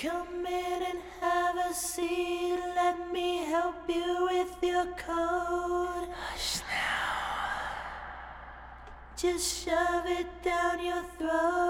Come in and have a seat. Let me help you with your coat. Hush now. Just shove it down your throat.